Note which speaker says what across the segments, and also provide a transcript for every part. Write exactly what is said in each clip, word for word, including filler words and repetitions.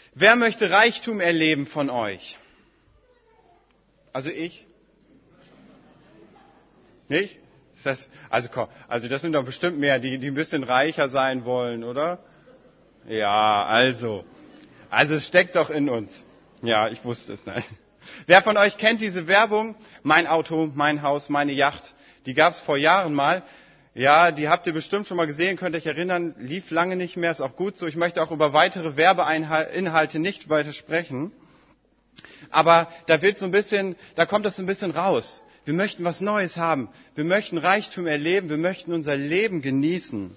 Speaker 1: Wer möchte Reichtum erleben von euch? Also ich? Nicht? Ist das, also, komm, also das sind doch bestimmt mehr, die, die ein bisschen reicher sein wollen, oder? Ja, also. Also es steckt doch in uns. Ja, ich wusste es nicht. Wer von euch kennt diese Werbung? Mein Auto, mein Haus, meine Yacht. Die gab es vor Jahren mal. Ja, die habt ihr bestimmt schon mal gesehen, könnt euch erinnern, lief lange nicht mehr, ist auch gut so. Ich möchte auch über weitere Werbeinhalte nicht weiter sprechen. Aber da wird so ein bisschen, da kommt das so ein bisschen raus. Wir möchten was Neues haben. Wir möchten Reichtum erleben. Wir möchten unser Leben genießen.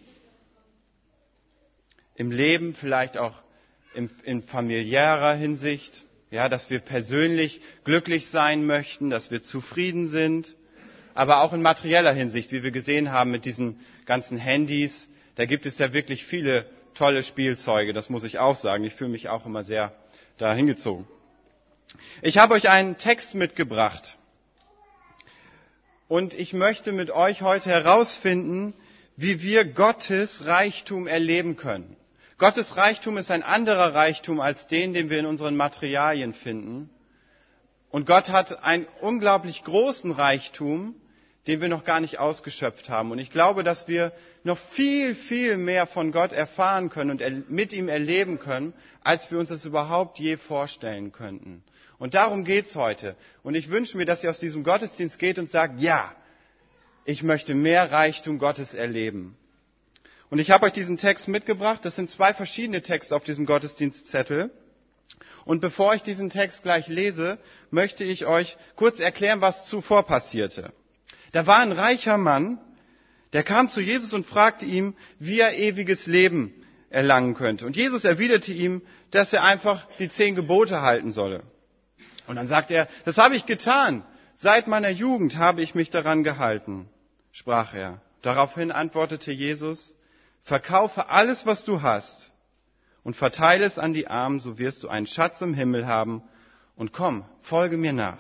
Speaker 1: Im Leben vielleicht auch in, in familiärer Hinsicht. Ja, dass wir persönlich glücklich sein möchten, dass wir zufrieden sind. Aber auch in materieller Hinsicht, wie wir gesehen haben mit diesen ganzen Handys. Da gibt es ja wirklich viele tolle Spielzeuge, das muss ich auch sagen. Ich fühle mich auch immer sehr da hingezogen. Ich habe euch einen Text mitgebracht. Und ich möchte mit euch heute herausfinden, wie wir Gottes Reichtum erleben können. Gottes Reichtum ist ein anderer Reichtum als den, den wir in unseren Materialien finden. Und Gott hat einen unglaublich großen Reichtum, den wir noch gar nicht ausgeschöpft haben. Und ich glaube, dass wir noch viel, viel mehr von Gott erfahren können und mit ihm erleben können, als wir uns das überhaupt je vorstellen könnten. Und darum geht's heute. Und ich wünsche mir, dass ihr aus diesem Gottesdienst geht und sagt, ja, ich möchte mehr Reichtum Gottes erleben. Und ich habe euch diesen Text mitgebracht. Das sind zwei verschiedene Texte auf diesem Gottesdienstzettel. Und bevor ich diesen Text gleich lese, möchte ich euch kurz erklären, was zuvor passierte. Da war ein reicher Mann, der kam zu Jesus und fragte ihn, wie er ewiges Leben erlangen könnte. Und Jesus erwiderte ihm, dass er einfach die zehn Gebote halten solle. Und dann sagte er, das habe ich getan. Seit meiner Jugend habe ich mich daran gehalten, sprach er. Daraufhin antwortete Jesus, verkaufe alles, was du hast und verteile es an die Armen, so wirst du einen Schatz im Himmel haben. Und komm, folge mir nach.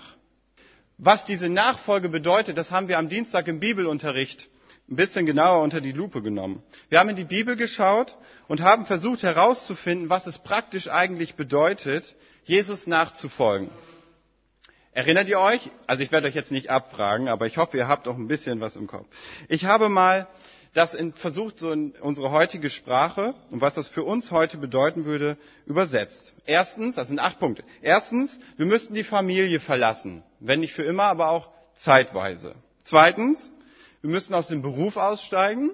Speaker 1: Was diese Nachfolge bedeutet, das haben wir am Dienstag im Bibelunterricht ein bisschen genauer unter die Lupe genommen. Wir haben in die Bibel geschaut und haben versucht herauszufinden, was es praktisch eigentlich bedeutet, Jesus nachzufolgen. Erinnert ihr euch? Also ich werde euch jetzt nicht abfragen, aber ich hoffe, ihr habt auch ein bisschen was im Kopf. Ich habe mal das in, versucht, so in unsere heutige Sprache und was das für uns heute bedeuten würde, übersetzt. Erstens, das sind acht Punkte. Erstens, wir müssten die Familie verlassen. Wenn nicht für immer, aber auch zeitweise. Zweitens, wir müssten aus dem Beruf aussteigen.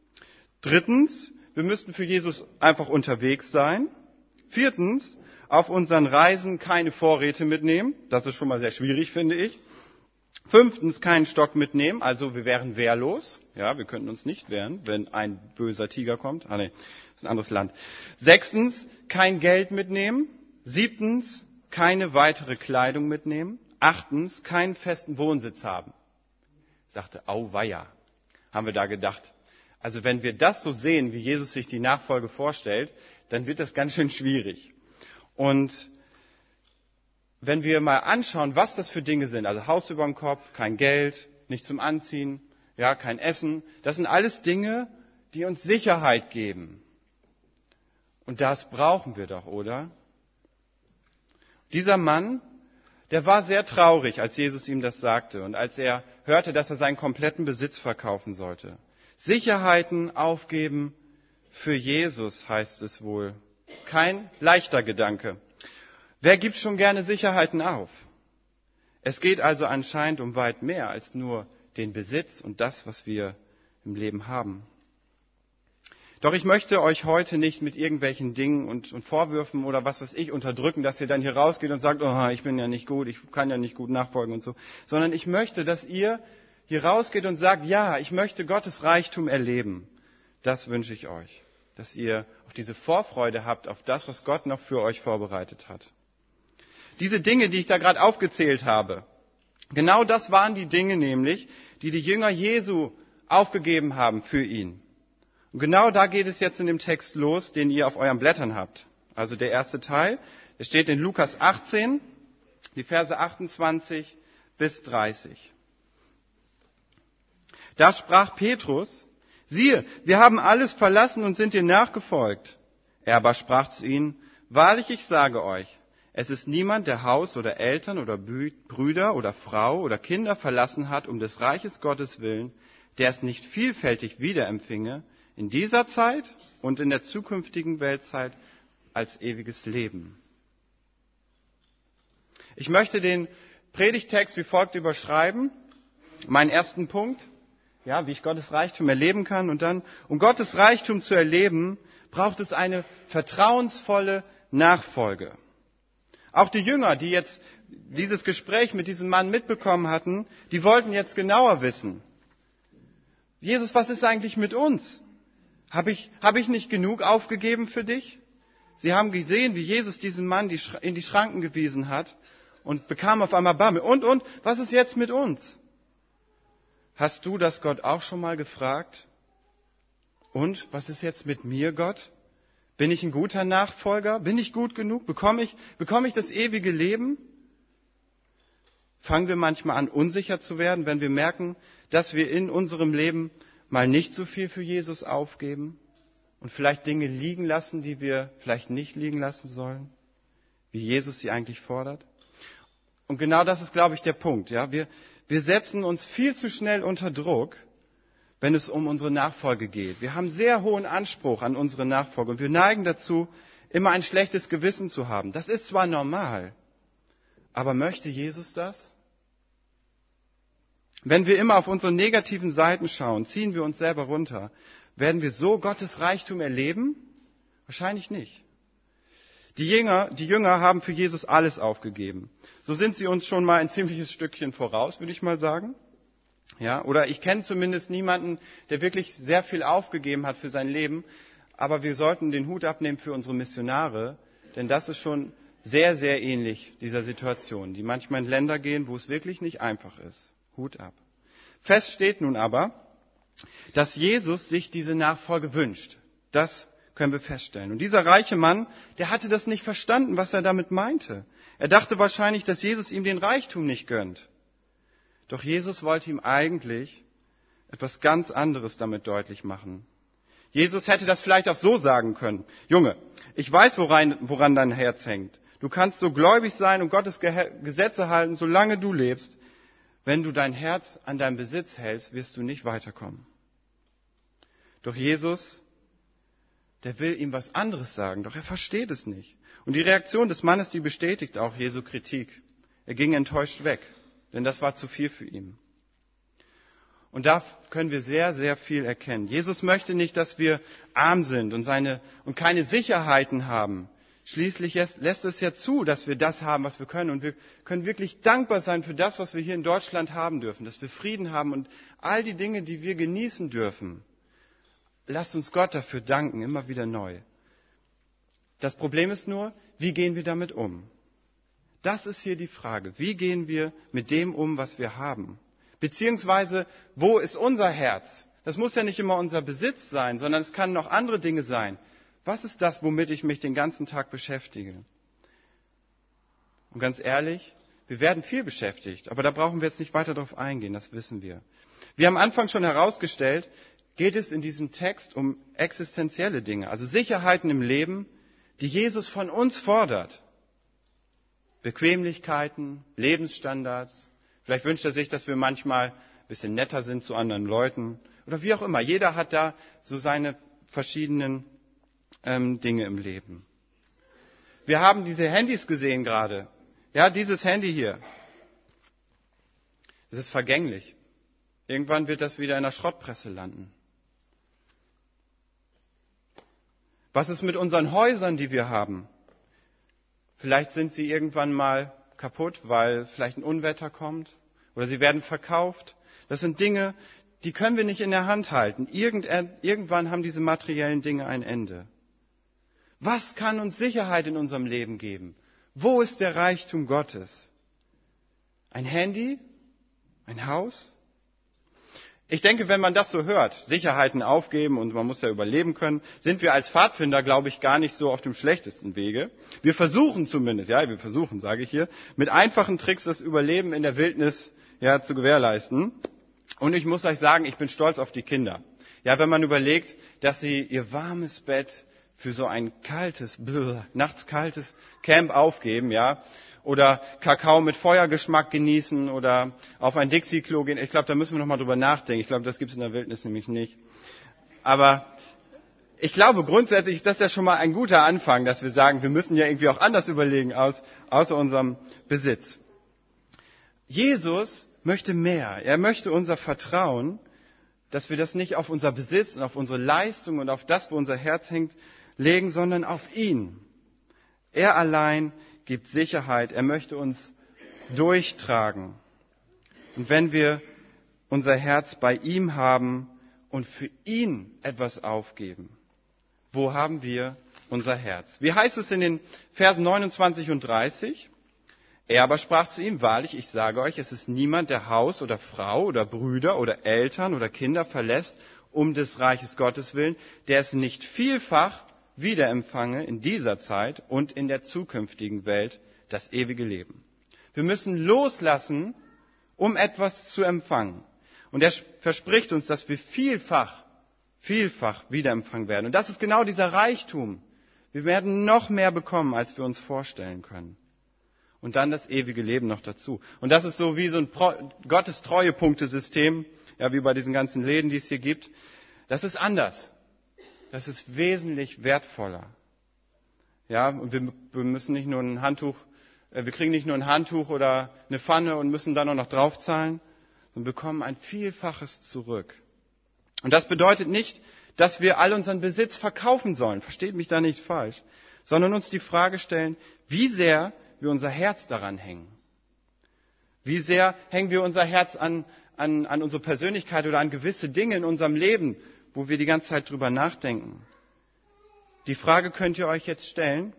Speaker 1: Drittens, wir müssten für Jesus einfach unterwegs sein. Viertens, auf unseren Reisen keine Vorräte mitnehmen. Das ist schon mal sehr schwierig, finde ich. Fünftens, keinen Stock mitnehmen, also wir wären wehrlos. Ja, wir könnten uns nicht wehren, wenn ein böser Tiger kommt. Ah nee, das ist ein anderes Land. Sechstens, kein Geld mitnehmen. Siebtens, keine weitere Kleidung mitnehmen. Achtens, keinen festen Wohnsitz haben. Ich sagte, auweia, haben wir da gedacht. Also wenn wir das so sehen, wie Jesus sich die Nachfolge vorstellt, dann wird das ganz schön schwierig. Und wenn wir mal anschauen, was das für Dinge sind, also Haus über dem Kopf, kein Geld, nicht zum Anziehen, ja, kein Essen, das sind alles Dinge, die uns Sicherheit geben. Und das brauchen wir doch, oder? Dieser Mann, der war sehr traurig, als Jesus ihm das sagte und als er hörte, dass er seinen kompletten Besitz verkaufen sollte. Sicherheiten aufgeben für Jesus, heißt es wohl. Kein leichter Gedanke. Wer gibt schon gerne Sicherheiten auf? Es geht also anscheinend um weit mehr als nur den Besitz und das, was wir im Leben haben. Doch ich möchte euch heute nicht mit irgendwelchen Dingen und, und Vorwürfen oder was weiß ich unterdrücken, dass ihr dann hier rausgeht und sagt, oh, ich bin ja nicht gut, ich kann ja nicht gut nachfolgen und so. Sondern ich möchte, dass ihr hier rausgeht und sagt, ja, ich möchte Gottes Reichtum erleben. Das wünsche ich euch. Dass ihr auf diese Vorfreude habt, auf das, was Gott noch für euch vorbereitet hat. Diese Dinge, die ich da gerade aufgezählt habe, genau das waren die Dinge nämlich, die die Jünger Jesu aufgegeben haben für ihn. Und genau da geht es jetzt in dem Text los, den ihr auf euren Blättern habt. Also der erste Teil, der steht in Lukas achtzehn, die Verse achtundzwanzig bis dreißig. Da sprach Petrus, siehe, wir haben alles verlassen und sind dir nachgefolgt. Er aber sprach zu ihnen, Wahrlich, ich sage euch, es ist niemand, der Haus oder Eltern oder Brüder oder Frau oder Kinder verlassen hat, um des Reiches Gottes willen, der es nicht vielfältig wiederempfinge, in dieser Zeit und in der zukünftigen Weltzeit als ewiges Leben. Ich möchte den Predigttext wie folgt überschreiben. Meinen ersten Punkt, ja, wie ich Gottes Reichtum erleben kann. Und dann, um Gottes Reichtum zu erleben, braucht es eine vertrauensvolle Nachfolge. Auch die Jünger, die jetzt dieses Gespräch mit diesem Mann mitbekommen hatten, die wollten jetzt genauer wissen. Jesus, was ist eigentlich mit uns? Habe ich, habe ich nicht genug aufgegeben für dich? Sie haben gesehen, wie Jesus diesen Mann in die Schranken gewiesen hat und bekam auf einmal Bammel. Und, und, was ist jetzt mit uns? Hast du das Gott auch schon mal gefragt? Und, was ist jetzt mit mir, Gott? Bin ich ein guter Nachfolger? Bin ich gut genug? Bekomme ich, bekomme ich das ewige Leben? Fangen wir manchmal an, unsicher zu werden, wenn wir merken, dass wir in unserem Leben mal nicht so viel für Jesus aufgeben und vielleicht Dinge liegen lassen, die wir vielleicht nicht liegen lassen sollen, wie Jesus sie eigentlich fordert. Und genau das ist, glaube ich, der Punkt. Ja, wir, wir setzen uns viel zu schnell unter Druck, wenn es um unsere Nachfolge geht. Wir haben sehr hohen Anspruch an unsere Nachfolge und wir neigen dazu, immer ein schlechtes Gewissen zu haben. Das ist zwar normal, aber möchte Jesus das? Wenn wir immer auf unsere negativen Seiten schauen, ziehen wir uns selber runter. Werden wir so Gottes Reichtum erleben? Wahrscheinlich nicht. Die Jünger, die Jünger haben für Jesus alles aufgegeben. So sind sie uns schon mal ein ziemliches Stückchen voraus, würde ich mal sagen. Ja, oder ich kenne zumindest niemanden, der wirklich sehr viel aufgegeben hat für sein Leben. Aber wir sollten den Hut abnehmen für unsere Missionare, denn das ist schon sehr, sehr ähnlich dieser Situation, die manchmal in Länder gehen, wo es wirklich nicht einfach ist. Hut ab. Fest steht nun aber, dass Jesus sich diese Nachfolge wünscht. Das können wir feststellen. Und dieser reiche Mann, der hatte das nicht verstanden, was er damit meinte. Er dachte wahrscheinlich, dass Jesus ihm den Reichtum nicht gönnt. Doch Jesus wollte ihm eigentlich etwas ganz anderes damit deutlich machen. Jesus hätte das vielleicht auch so sagen können. Junge, ich weiß, woran, woran dein Herz hängt. Du kannst so gläubig sein und Gottes Gesetze halten, solange du lebst. Wenn du dein Herz an deinem Besitz hältst, wirst du nicht weiterkommen. Doch Jesus, der will ihm was anderes sagen, doch er versteht es nicht. Und die Reaktion des Mannes, die bestätigt auch Jesu Kritik. Er ging enttäuscht weg, denn das war zu viel für ihn. Und da können wir sehr, sehr viel erkennen. Jesus möchte nicht, dass wir arm sind und, seine, und keine Sicherheiten haben. Schließlich lässt es ja zu, dass wir das haben, was wir können. Und wir können wirklich dankbar sein für das, was wir hier in Deutschland haben dürfen. Dass wir Frieden haben und all die Dinge, die wir genießen dürfen. Lasst uns Gott dafür danken, immer wieder neu. Das Problem ist nur, wie gehen wir damit um? Das ist hier die Frage. Wie gehen wir mit dem um, was wir haben? Beziehungsweise, wo ist unser Herz? Das muss ja nicht immer unser Besitz sein, sondern es kann noch andere Dinge sein. Was ist das, womit ich mich den ganzen Tag beschäftige? Und ganz ehrlich, wir werden viel beschäftigt, aber da brauchen wir jetzt nicht weiter darauf eingehen, das wissen wir. Wie am Anfang schon herausgestellt, geht es in diesem Text um existenzielle Dinge, also Sicherheiten im Leben, die Jesus von uns fordert. Bequemlichkeiten, Lebensstandards. Vielleicht wünscht er sich, dass wir manchmal ein bisschen netter sind zu anderen Leuten oder wie auch immer. Jeder hat da so seine verschiedenen ähm, Dinge im Leben. Wir haben diese Handys gesehen gerade. Ja, dieses Handy hier. Es ist vergänglich. Irgendwann wird das wieder in der Schrottpresse landen. Was ist mit unseren Häusern, die wir haben? Vielleicht sind sie irgendwann mal kaputt, weil vielleicht ein Unwetter kommt oder sie werden verkauft. Das sind Dinge, die können wir nicht in der Hand halten. Irgend, irgendwann haben diese materiellen Dinge ein Ende. Was kann uns Sicherheit in unserem Leben geben? Wo ist der Reichtum Gottes? Ein Handy? Ein Haus? Ich denke, wenn man das so hört, Sicherheiten aufgeben und man muss ja überleben können, sind wir als Pfadfinder, glaube ich, gar nicht so auf dem schlechtesten Wege. Wir versuchen zumindest, ja, wir versuchen, sage ich hier, mit einfachen Tricks das Überleben in der Wildnis ja zu gewährleisten. Und ich muss euch sagen, ich bin stolz auf die Kinder. Ja, wenn man überlegt, dass sie ihr warmes Bett für so ein kaltes, bläh, nachts kaltes Camp aufgeben, ja? Oder Kakao mit Feuergeschmack genießen oder auf ein Dixie-Klo gehen. Ich glaube, da müssen wir noch mal drüber nachdenken. Ich glaube, das gibt es in der Wildnis nämlich nicht. Aber ich glaube, grundsätzlich ist das ja schon mal ein guter Anfang, dass wir sagen, wir müssen ja irgendwie auch anders überlegen, aus, außer unserem Besitz. Jesus möchte mehr. Er möchte unser Vertrauen, dass wir das nicht auf unser Besitz und auf unsere Leistung und auf das, wo unser Herz hängt, legen, sondern auf ihn. Er allein gibt Sicherheit. Er möchte uns durchtragen. Und wenn wir unser Herz bei ihm haben und für ihn etwas aufgeben, wo haben wir unser Herz? Wie heißt es in den Versen neunundzwanzig und dreißig? Er aber sprach zu ihm, wahrlich, ich sage euch, es ist niemand, der Haus oder Frau oder Brüder oder Eltern oder Kinder verlässt, um des Reiches Gottes willen, der es nicht vielfach wiederempfange in dieser Zeit und in der zukünftigen Welt das ewige Leben. Wir müssen loslassen, um etwas zu empfangen. Und er verspricht uns, dass wir vielfach, vielfach wiederempfangen werden. Und das ist genau dieser Reichtum. Wir werden noch mehr bekommen, als wir uns vorstellen können. Und dann das ewige Leben noch dazu. Und das ist so wie so ein Gottes-Treuepunktesystem, ja, wie bei diesen ganzen Läden, die es hier gibt. Das ist anders. Das ist wesentlich wertvoller. Ja, und wir, wir müssen nicht nur ein Handtuch, äh, wir kriegen nicht nur ein Handtuch oder eine Pfanne und müssen dann auch noch draufzahlen, sondern bekommen ein Vielfaches zurück. Und das bedeutet nicht, dass wir all unseren Besitz verkaufen sollen. Versteht mich da nicht falsch. Sondern uns die Frage stellen, wie sehr wir unser Herz daran hängen. Wie sehr hängen wir unser Herz an, an, an unsere Persönlichkeit oder an gewisse Dinge in unserem Leben, wo wir die ganze Zeit drüber nachdenken. Die Frage könnt ihr euch jetzt stellen.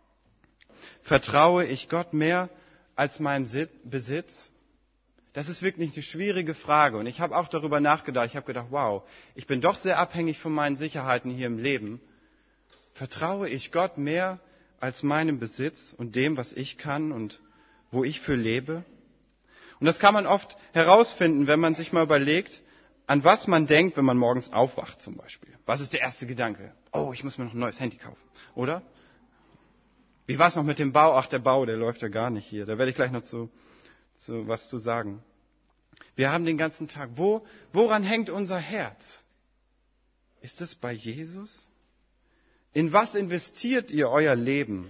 Speaker 1: Vertraue ich Gott mehr als meinem Besitz? Das ist wirklich eine schwierige Frage. Und ich habe auch darüber nachgedacht. Ich habe gedacht, wow, ich bin doch sehr abhängig von meinen Sicherheiten hier im Leben. Vertraue ich Gott mehr als meinem Besitz und dem, was ich kann und wo ich für lebe? Und das kann man oft herausfinden, wenn man sich mal überlegt, an was man denkt, wenn man morgens aufwacht zum Beispiel. Was ist der erste Gedanke? Oh, ich muss mir noch ein neues Handy kaufen, oder? Wie war es noch mit dem Bau? Ach, der Bau, der läuft ja gar nicht hier. Da werde ich gleich noch zu, zu was zu sagen. Wir haben den ganzen Tag. Wo, woran hängt unser Herz? Ist es bei Jesus? In was investiert ihr euer Leben?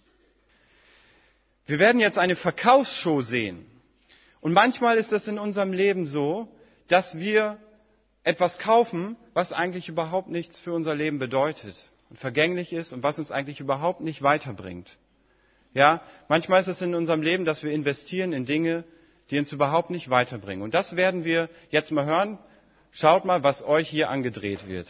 Speaker 1: Wir werden jetzt eine Verkaufsshow sehen. Und manchmal ist es in unserem Leben so, dass wir etwas kaufen, was eigentlich überhaupt nichts für unser Leben bedeutet und vergänglich ist und was uns eigentlich überhaupt nicht weiterbringt. Ja, manchmal ist es in unserem Leben, dass wir investieren in Dinge, die uns überhaupt nicht weiterbringen. Und das werden wir jetzt mal hören. Schaut mal, was euch hier angedreht wird.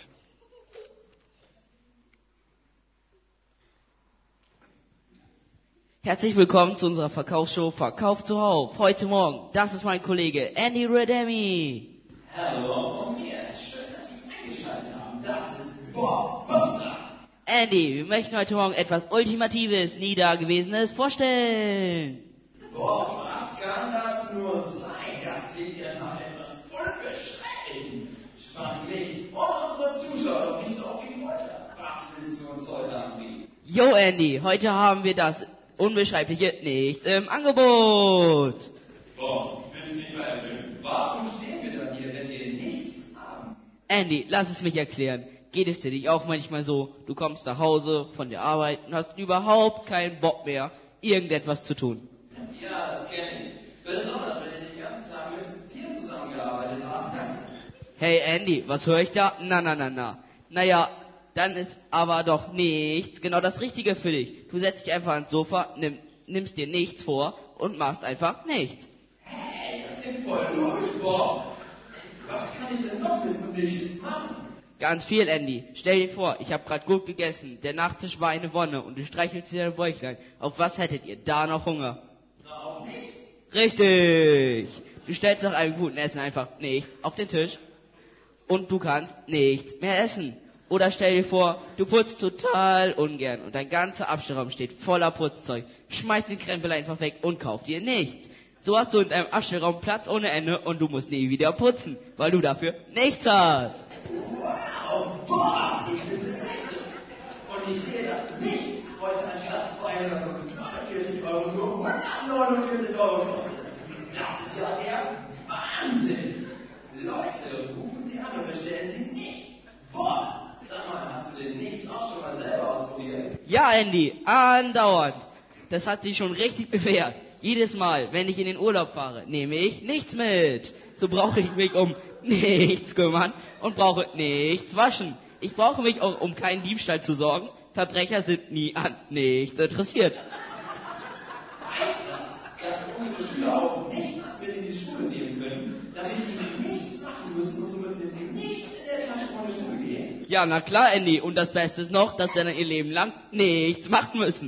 Speaker 2: Herzlich willkommen zu unserer Verkaufsshow Verkauf zuhauf. Heute Morgen, das ist mein Kollege Andy Redemi.
Speaker 3: Hallo von mir, schön, dass Sie eingeschaltet haben. Das ist Bob Buster.
Speaker 2: Andy, wir möchten heute Morgen etwas Ultimatives, nie Dagewesenes vorstellen.
Speaker 3: Bob, was kann das nur sein? Das klingt ja nach etwas Unbeschreiblichem. Spannen mich und unsere Zuschauer nicht so auf die Folter. Was willst du uns heute anbieten?
Speaker 2: Jo Andy, heute haben wir das Unbeschreibliche nicht im Angebot.
Speaker 3: Bob, willst du nicht mal erhöhen? Warum stehen wir dann hier, wenn wir nichts haben?
Speaker 2: Andy, lass es mich erklären. Geht es dir nicht auch manchmal so, du kommst nach Hause von der Arbeit und hast überhaupt keinen Bock mehr, irgendetwas zu tun?
Speaker 3: Ja, das kenne ich. Besonders, wenn ich den ganzen Tag mit dir zusammengearbeitet habe.
Speaker 2: Hey Andy, was höre ich da? Na, na, na, na. Naja, dann ist aber doch nichts genau das Richtige für dich. Du setzt dich einfach ans Sofa, nimm, nimmst dir nichts vor und machst einfach nichts.
Speaker 3: Hey, das klingt voll logisch, Bob. Was kann ich denn noch mit nichts machen?
Speaker 2: Ganz viel, Andy. Stell dir vor, ich habe gerade gut gegessen, der Nachtisch war eine Wonne und du streichelst dir dein Bäuchlein. Auf was hättet ihr da noch Hunger?
Speaker 3: Na, auf nichts.
Speaker 2: Richtig. Du stellst nach einem guten Essen einfach nichts auf den Tisch und du kannst nichts mehr essen. Oder stell dir vor, du putzt total ungern und dein ganzer Abstellraum steht voller Putzzeug. Schmeiß den Krempel einfach weg und kauf dir nichts. So hast du in deinem Abstellraum Platz ohne Ende und du musst nie wieder putzen, weil du dafür nichts hast.
Speaker 3: Wow, Bob, ich bin begeistert. Und Und ich sehe, dass nichts heute anstatt zweihundertneunundvierzig Euro nur hundertneunundvierzig Euro kostet. Das ist ja der Wahnsinn. Leute, rufen Sie an und bestellen Sie nichts. Boah, sag mal, hast du denn nichts auch schon mal selber ausprobiert?
Speaker 2: Ja, Andy, andauernd. Das hat sich schon richtig bewährt. Jedes Mal, wenn ich in den Urlaub fahre, nehme ich nichts mit. So brauche ich mich um nichts kümmern und brauche nichts waschen. Ich brauche mich auch um keinen Diebstahl zu sorgen. Verbrecher sind nie an nichts interessiert.
Speaker 3: Heißt das, dass unsere Schüler auch nichts mit in die Schule nehmen können, damit sie nichts machen müssen und somit mit nichts in der Tasche von der Schule gehen?
Speaker 2: Ja, na klar, Andy. Und das Beste ist noch, dass sie dann ihr Leben lang nichts machen müssen.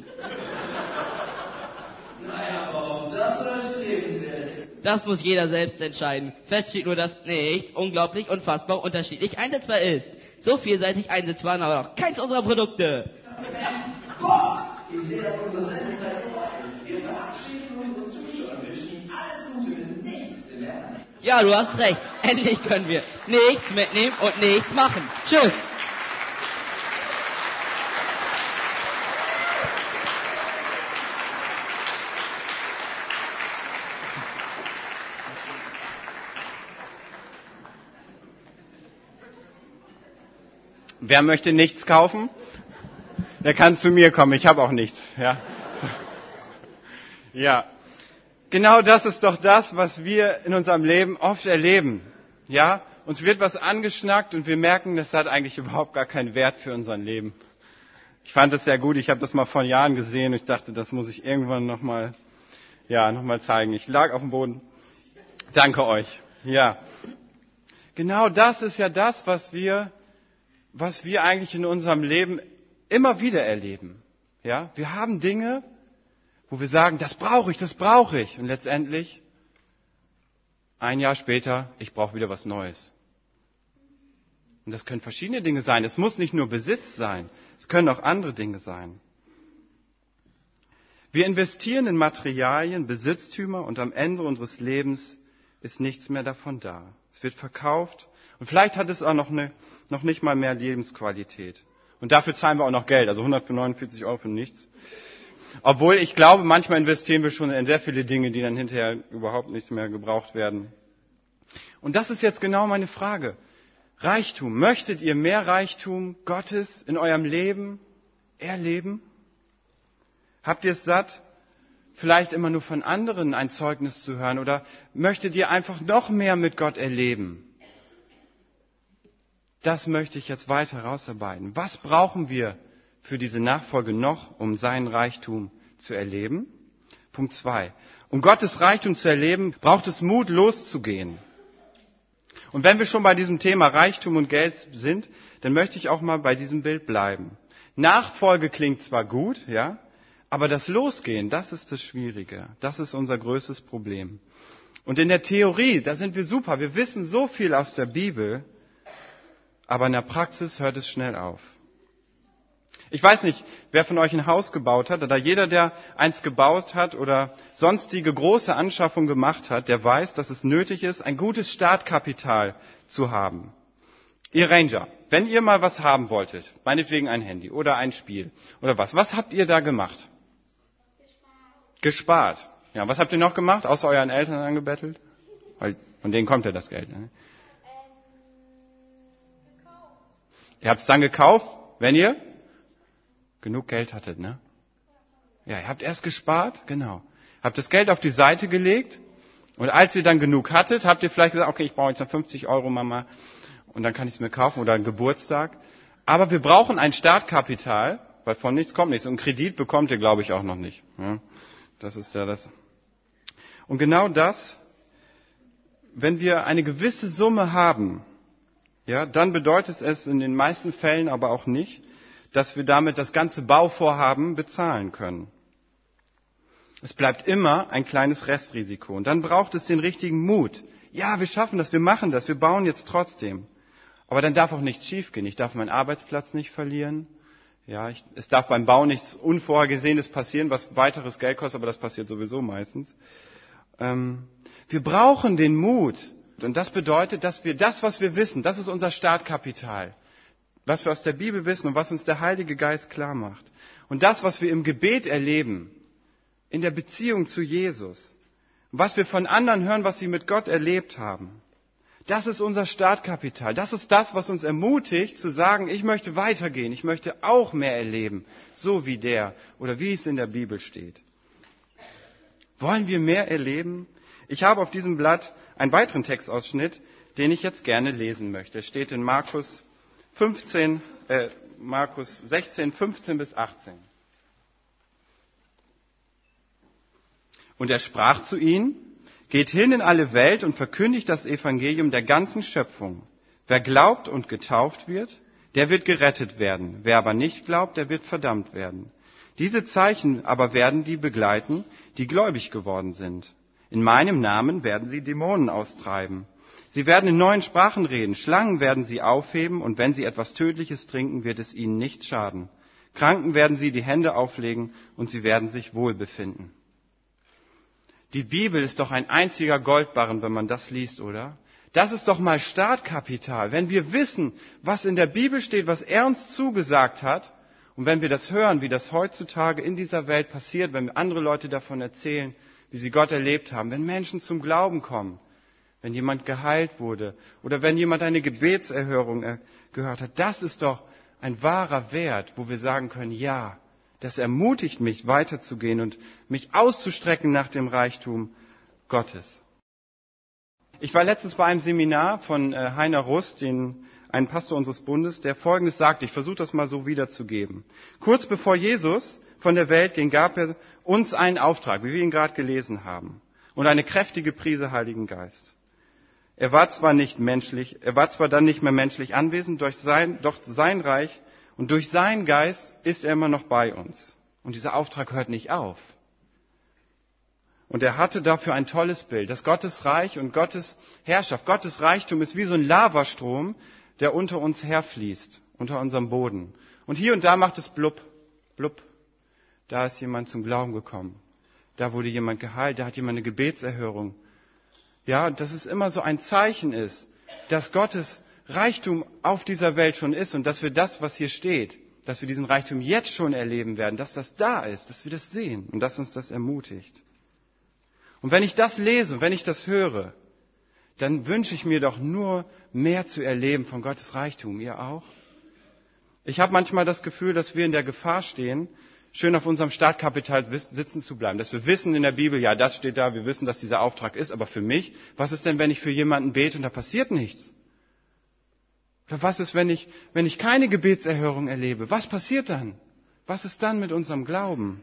Speaker 3: Naja, aber auch das ist lebenswert.
Speaker 2: Das muss jeder selbst entscheiden. Fest steht nur, dass nichts unglaublich unfassbar unterschiedlich einsetzbar ist. So vielseitig einsetzbar, aber noch keins unserer Produkte.
Speaker 3: Boah, ich sehe, dass unsere Sendezeit vorbei ist. Wir verabschieden unsere Zuschauer und wünschen ihnen alles Gute mit nichts zu lernen.
Speaker 2: Ja, du hast recht. Endlich können wir nichts mitnehmen und nichts machen. Tschüss.
Speaker 1: Wer möchte nichts kaufen? Der kann zu mir kommen, ich habe auch nichts. Ja. Ja, genau das ist doch das, was wir in unserem Leben oft erleben. Ja, uns wird was angeschnackt und wir merken, das hat eigentlich überhaupt gar keinen Wert für unser Leben. Ich fand das sehr gut, ich habe das mal vor Jahren gesehen und ich dachte, das muss ich irgendwann nochmal, ja, noch mal zeigen. Ich lag auf dem Boden. Danke euch. Ja, genau das ist ja das, was wir was wir eigentlich in unserem Leben immer wieder erleben. Ja, wir haben Dinge, wo wir sagen, das brauche ich, das brauche ich. Und letztendlich, ein Jahr später, ich brauche wieder was Neues. Und das können verschiedene Dinge sein. Es muss nicht nur Besitz sein. Es können auch andere Dinge sein. Wir investieren in Materialien, Besitztümer und am Ende unseres Lebens ist nichts mehr davon da. Es wird verkauft. Und vielleicht hat es auch noch, eine, noch nicht mal mehr Lebensqualität. Und dafür zahlen wir auch noch Geld, also hundertneunundvierzig Euro für nichts. Obwohl ich glaube, manchmal investieren wir schon in sehr viele Dinge, die dann hinterher überhaupt nicht mehr gebraucht werden. Und das ist jetzt genau meine Frage. Reichtum. Möchtet ihr mehr Reichtum Gottes in eurem Leben erleben? Habt ihr es satt, vielleicht immer nur von anderen ein Zeugnis zu hören? Oder möchtet ihr einfach noch mehr mit Gott erleben? Das möchte ich jetzt weiter herausarbeiten. Was brauchen wir für diese Nachfolge noch, um seinen Reichtum zu erleben? Punkt zwei. Um Gottes Reichtum zu erleben, braucht es Mut, loszugehen. Und wenn wir schon bei diesem Thema Reichtum und Geld sind, dann möchte ich auch mal bei diesem Bild bleiben. Nachfolge klingt zwar gut, ja, aber das Losgehen, das ist das Schwierige. Das ist unser größtes Problem. Und in der Theorie, da sind wir super. Wir wissen so viel aus der Bibel, aber in der Praxis hört es schnell auf. Ich weiß nicht, wer von euch ein Haus gebaut hat, oder jeder, der eins gebaut hat oder sonstige große Anschaffungen gemacht hat, der weiß, dass es nötig ist, ein gutes Startkapital zu haben. Ihr Ranger, wenn ihr mal was haben wolltet, meinetwegen ein Handy oder ein Spiel oder was, was habt ihr da gemacht? Gespart. Gespart. Ja, was habt ihr noch gemacht, außer euren Eltern angebettelt? Weil von denen kommt ja das Geld. Ne? Ihr habt es dann gekauft, wenn ihr genug Geld hattet, ne? Ja, ihr habt erst gespart, genau. Habt das Geld auf die Seite gelegt und als ihr dann genug hattet, habt ihr vielleicht gesagt, okay, ich brauche jetzt noch fünfzig Euro, Mama, und dann kann ich es mir kaufen oder einen Geburtstag. Aber wir brauchen ein Startkapital, weil von nichts kommt nichts. Und Kredit bekommt ihr, glaube ich, auch noch nicht. Ja, das ist ja das. Und genau das, wenn wir eine gewisse Summe haben, ja, dann bedeutet es in den meisten Fällen aber auch nicht, dass wir damit das ganze Bauvorhaben bezahlen können. Es bleibt immer ein kleines Restrisiko. Und dann braucht es den richtigen Mut. Ja, wir schaffen das, wir machen das, wir bauen jetzt trotzdem. Aber dann darf auch nichts schiefgehen. Ich darf meinen Arbeitsplatz nicht verlieren. Ja, ich, es darf beim Bau nichts Unvorhergesehenes passieren, was weiteres Geld kostet, aber das passiert sowieso meistens. Ähm, wir brauchen den Mut. Und das bedeutet, dass wir das, was wir wissen, das ist unser Startkapital. was wir aus der Bibel wissen und was uns der Heilige Geist klar macht. Und das, was wir im Gebet erleben, in der Beziehung zu Jesus, was wir von anderen hören, was sie mit Gott erlebt haben, das ist unser Startkapital. Das ist das, was uns ermutigt, zu sagen, ich möchte weitergehen, ich möchte auch mehr erleben, so wie der oder wie es in der Bibel steht. Wollen wir mehr erleben? Ich habe auf diesem Blatt einen weiteren Textausschnitt, den ich jetzt gerne lesen möchte. Es steht in Markus fünfzehn, äh, Markus sechzehn, fünfzehn bis achtzehn. Und er sprach zu ihnen: Geht hin in alle Welt und verkündigt das Evangelium der ganzen Schöpfung. Wer glaubt und getauft wird, der wird gerettet werden. Wer aber nicht glaubt, der wird verdammt werden. Diese Zeichen aber werden die begleiten, die gläubig geworden sind. In meinem Namen werden sie Dämonen austreiben. Sie werden in neuen Sprachen reden, Schlangen werden sie aufheben, und wenn sie etwas Tödliches trinken, wird es ihnen nicht schaden. Kranken werden sie die Hände auflegen, und sie werden sich wohl befinden. Die Bibel ist doch ein einziger Goldbarren, wenn man das liest, oder? Das ist doch mal Startkapital. Wenn wir wissen, was in der Bibel steht, was er uns zugesagt hat, und wenn wir das hören, wie das heutzutage in dieser Welt passiert, wenn andere Leute davon erzählen, wie sie Gott erlebt haben, wenn Menschen zum Glauben kommen, wenn jemand geheilt wurde oder wenn jemand eine Gebetserhörung gehört hat, das ist doch ein wahrer Wert, wo wir sagen können, ja, das ermutigt mich, weiterzugehen und mich auszustrecken nach dem Reichtum Gottes. Ich war letztens bei einem Seminar von Heiner Rust, den, ein Pastor unseres Bundes, der Folgendes sagte. Ich versuche das mal so wiederzugeben. Kurz bevor Jesus von der Welt ging, gab er uns einen Auftrag, wie wir ihn gerade gelesen haben, und eine kräftige Prise Heiligen Geist. Er war zwar nicht menschlich, er war zwar dann nicht mehr menschlich anwesend, durch sein, doch sein Reich und durch seinen Geist ist er immer noch bei uns. Und dieser Auftrag hört nicht auf. Und er hatte dafür ein tolles Bild, dass Gottes Reich und Gottes Herrschaft, Gottes Reichtum ist wie so ein Lavastrom, der unter uns herfließt, unter unserem Boden. Und hier und da macht es blub, blub. Da ist jemand zum Glauben gekommen. Da wurde jemand geheilt, da hat jemand eine Gebetserhörung. Ja, dass es immer so ein Zeichen ist, dass Gottes Reichtum auf dieser Welt schon ist und dass wir das, was hier steht, dass wir diesen Reichtum jetzt schon erleben werden, dass das da ist, dass wir das sehen und dass uns das ermutigt. Und wenn ich das lese und wenn ich das höre, dann wünsche ich mir doch nur mehr zu erleben von Gottes Reichtum. Ihr auch? Ich habe manchmal das Gefühl, dass wir in der Gefahr stehen, schön auf unserem Startkapital sitzen zu bleiben. Dass wir wissen in der Bibel, ja, das steht da, wir wissen, dass dieser Auftrag ist. Aber für mich, was ist denn, wenn ich für jemanden bete und da passiert nichts? Oder was ist, wenn ich, wenn ich keine Gebetserhörung erlebe? Was passiert dann? Was ist dann mit unserem Glauben?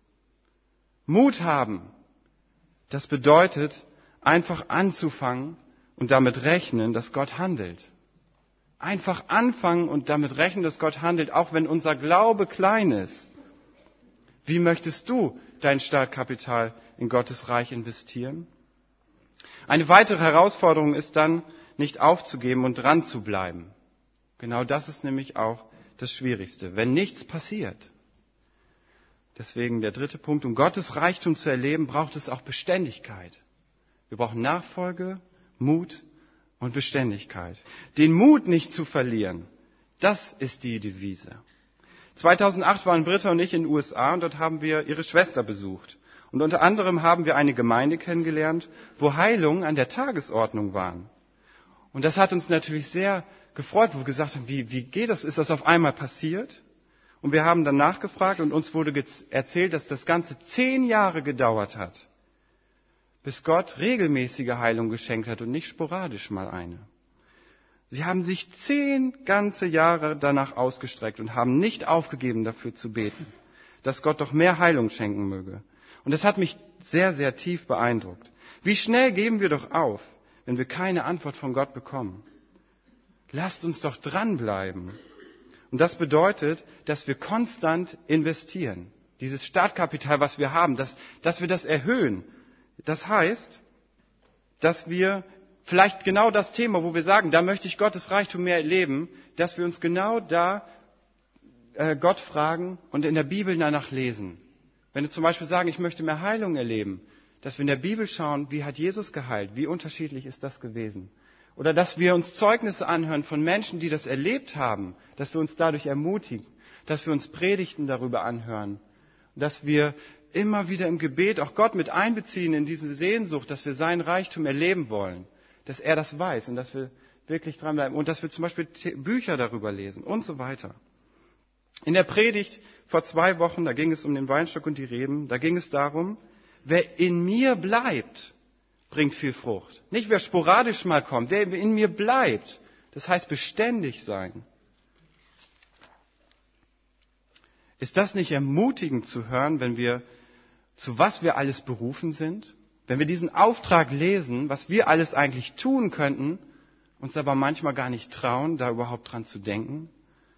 Speaker 1: Mut haben. Das bedeutet, einfach anzufangen und damit rechnen, dass Gott handelt. Einfach anfangen und damit rechnen, dass Gott handelt, auch wenn unser Glaube klein ist. Wie möchtest du dein Startkapital in Gottes Reich investieren? Eine weitere Herausforderung ist dann, nicht aufzugeben und dran zu bleiben. Genau das ist nämlich auch das Schwierigste, wenn nichts passiert. Deswegen der dritte Punkt, um Gottes Reichtum zu erleben, braucht es auch Beständigkeit. Wir brauchen Nachfolge, Mut und Beständigkeit. Den Mut nicht zu verlieren, das ist die Devise. zweitausendacht waren Britta und ich in den U S A und dort haben wir ihre Schwester besucht. Und unter anderem haben wir eine Gemeinde kennengelernt, wo Heilungen an der Tagesordnung waren. Und das hat uns natürlich sehr gefreut, wo wir gesagt haben, wie, wie geht das? Ist das auf einmal passiert? Und wir haben dann nachgefragt und uns wurde erzählt, dass das Ganze zehn Jahre gedauert hat, bis Gott regelmäßige Heilung geschenkt hat und nicht sporadisch mal eine. Sie haben sich zehn ganze Jahre danach ausgestreckt und haben nicht aufgegeben, dafür zu beten, dass Gott doch mehr Heilung schenken möge. Und das hat mich sehr, sehr tief beeindruckt. Wie schnell geben wir doch auf, wenn wir keine Antwort von Gott bekommen? Lasst uns doch dranbleiben. Und das bedeutet, dass wir konstant investieren. Dieses Startkapital, was wir haben, dass, dass wir das erhöhen. Das heißt, dass wir vielleicht genau das Thema, wo wir sagen, da möchte ich Gottes Reichtum mehr erleben, dass wir uns genau da äh, Gott fragen und in der Bibel danach lesen. Wenn wir zum Beispiel sagen, ich möchte mehr Heilung erleben, dass wir in der Bibel schauen, wie hat Jesus geheilt, wie unterschiedlich ist das gewesen. Oder dass wir uns Zeugnisse anhören von Menschen, die das erlebt haben, dass wir uns dadurch ermutigen, dass wir uns Predigten darüber anhören, dass wir immer wieder im Gebet auch Gott mit einbeziehen in diese Sehnsucht, dass wir sein Reichtum erleben wollen, dass er das weiß und dass wir wirklich dranbleiben und dass wir zum Beispiel Bücher darüber lesen und so weiter. In der Predigt vor zwei Wochen, da ging es um den Weinstock und die Reben, da ging es darum, wer in mir bleibt, bringt viel Frucht. Nicht wer sporadisch mal kommt, wer in mir bleibt. Das heißt beständig sein. Ist das nicht ermutigend zu hören, wenn wir, zu was wir alles berufen sind? Wenn wir diesen Auftrag lesen, was wir alles eigentlich tun könnten, uns aber manchmal gar nicht trauen, da überhaupt dran zu denken?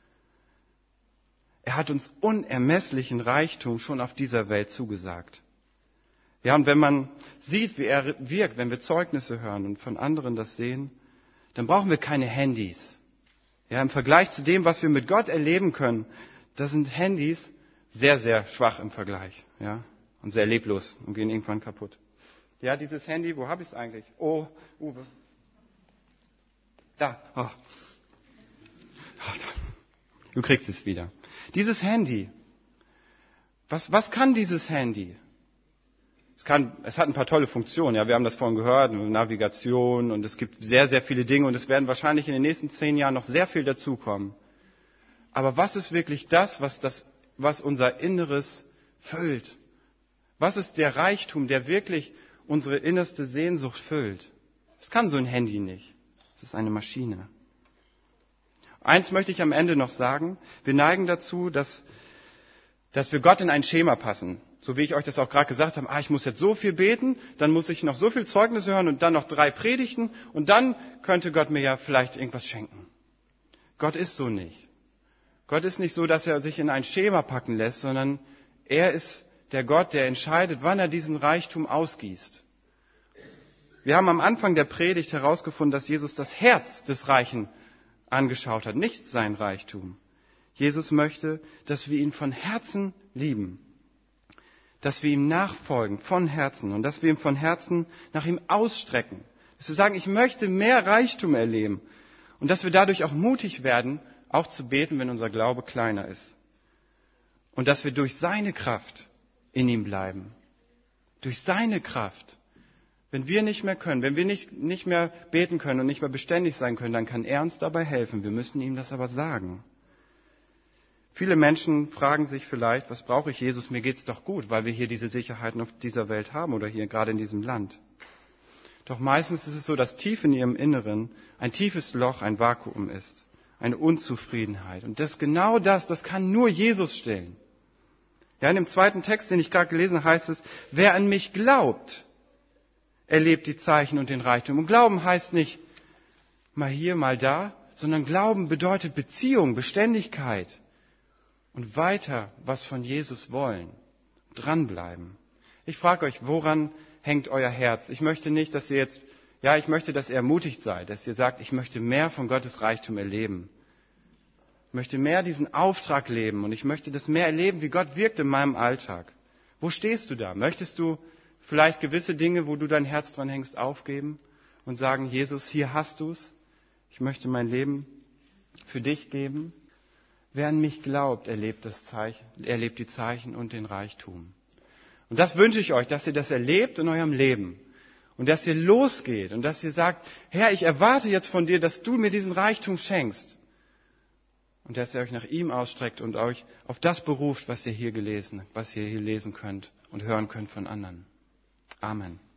Speaker 1: Er hat uns unermesslichen Reichtum schon auf dieser Welt zugesagt. Ja, und wenn man sieht, wie er wirkt, wenn wir Zeugnisse hören und von anderen das sehen, dann brauchen wir keine Handys. Ja, im Vergleich zu dem, was wir mit Gott erleben können, da sind Handys sehr, sehr schwach im Vergleich. Ja, und sehr leblos und gehen irgendwann kaputt. Ja, dieses Handy, wo habe ich es eigentlich? Oh, Uwe. Da. Oh. Oh, da. Du kriegst es wieder. Dieses Handy. Was, was kann dieses Handy? Es, kann, es hat ein paar tolle Funktionen. Ja, wir haben das vorhin gehört, Navigation und es gibt sehr, sehr viele Dinge und es werden wahrscheinlich in den nächsten zehn Jahren noch sehr viel dazukommen. Aber was ist wirklich das, was, das, was unser Inneres füllt? Was ist der Reichtum, der wirklich unsere innerste Sehnsucht füllt? Das kann so ein Handy nicht. Es ist eine Maschine. Eins möchte ich am Ende noch sagen. Wir neigen dazu, dass, dass wir Gott in ein Schema passen. So wie ich euch das auch gerade gesagt habe, ah, ich muss jetzt so viel beten, dann muss ich noch so viel Zeugnisse hören und dann noch drei Predigten und dann könnte Gott mir ja vielleicht irgendwas schenken. Gott ist so nicht. Gott ist nicht so, dass er sich in ein Schema packen lässt, sondern er ist der Gott, der entscheidet, wann er diesen Reichtum ausgießt. Wir haben am Anfang der Predigt herausgefunden, dass Jesus das Herz des Reichen angeschaut hat, nicht sein Reichtum. Jesus möchte, dass wir ihn von Herzen lieben, dass wir ihm nachfolgen von Herzen und dass wir ihm von Herzen nach ihm ausstrecken. Dass wir sagen, ich möchte mehr Reichtum erleben und dass wir dadurch auch mutig werden, auch zu beten, wenn unser Glaube kleiner ist. Und dass wir durch seine Kraft in ihm bleiben. Durch seine Kraft. Wenn wir nicht mehr können, wenn wir nicht, nicht mehr beten können und nicht mehr beständig sein können, dann kann er uns dabei helfen. Wir müssen ihm das aber sagen. Viele Menschen fragen sich vielleicht, was brauche ich, Jesus? Mir geht's doch gut, weil wir hier diese Sicherheiten auf dieser Welt haben oder hier gerade in diesem Land. Doch meistens ist es so, dass tief in ihrem Inneren ein tiefes Loch, ein Vakuum ist, eine Unzufriedenheit. Und das genau das, das kann nur Jesus stillen. Ja, in dem zweiten Text, den ich gerade gelesen habe, heißt es, wer an mich glaubt, erlebt die Zeichen und den Reichtum. Und Glauben heißt nicht mal hier, mal da, sondern Glauben bedeutet Beziehung, Beständigkeit und weiter was von Jesus wollen, dranbleiben. Ich frage euch, woran hängt euer Herz? Ich möchte nicht, dass ihr jetzt, ja, ich möchte, dass ihr ermutigt seid, dass ihr sagt, ich möchte mehr von Gottes Reichtum erleben. Ich möchte mehr diesen Auftrag leben und ich möchte das mehr erleben, wie Gott wirkt in meinem Alltag. Wo stehst du da? Möchtest du vielleicht gewisse Dinge, wo du dein Herz dran hängst, aufgeben und sagen, Jesus, hier hast du's. Ich möchte mein Leben für dich geben. Wer an mich glaubt, erlebt das Zeichen, erlebt die Zeichen und den Reichtum. Und das wünsche ich euch, dass ihr das erlebt in eurem Leben. Und dass ihr losgeht und dass ihr sagt, Herr, ich erwarte jetzt von dir, dass du mir diesen Reichtum schenkst. Und dass ihr euch nach ihm ausstreckt und euch auf das beruft, was ihr hier gelesen, was ihr hier lesen könnt und hören könnt von anderen. Amen.